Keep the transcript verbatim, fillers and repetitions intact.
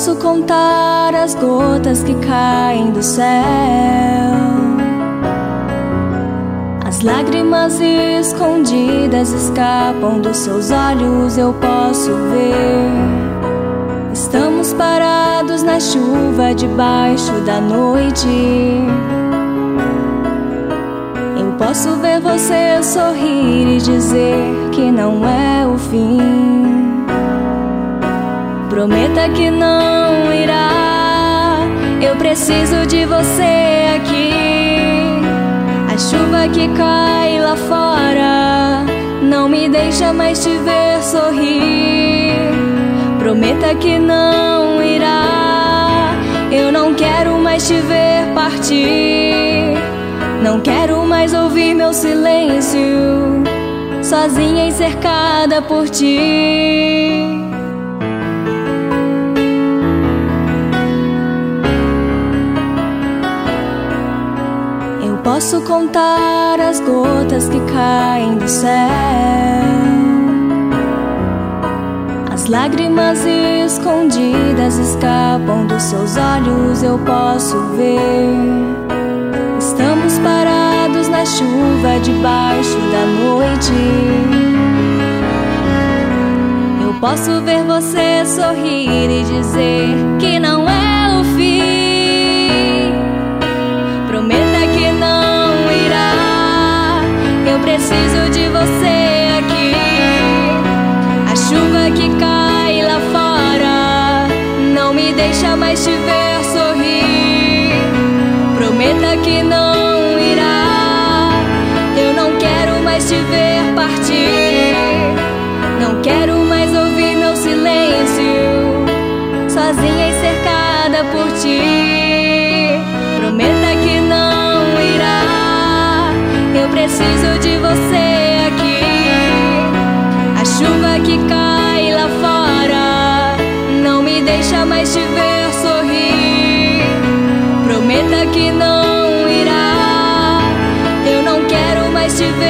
posso contar as gotas que caem do céu, as lágrimas escondidas escapam dos seus olhos, eu posso ver. Estamos parados na chuva debaixo da noite. Eu posso ver você sorrir e dizer que não é o fim. Prometa que não irá, eu preciso de você aqui. A chuva que cai lá fora não me deixa mais te ver sorrir. Prometa que não irá, eu não quero mais te ver partir. Não quero mais ouvir meu silêncio, sozinha e cercada por ti. Eu posso contar as gotas que caem do céu, as lágrimas escondidas escapam dos seus olhos, eu posso ver. Estamos parados na chuva debaixo da noite. Eu posso ver você sorrir e dizer que não é o fim. Prometa que não irá, eu preciso de você aqui. A chuva que cai lá fora não me deixa mais te ver sorrir. Prometa que não irá, eu não quero mais te ver partir. Não quero mais ouvir meu silêncio, sozinha e cercada por ti. Prometa que não irá, eu preciso de você aqui. A chuva que cai lá fora não me deixa mais te ver sorrir. Prometa que não irá, eu não quero mais te ver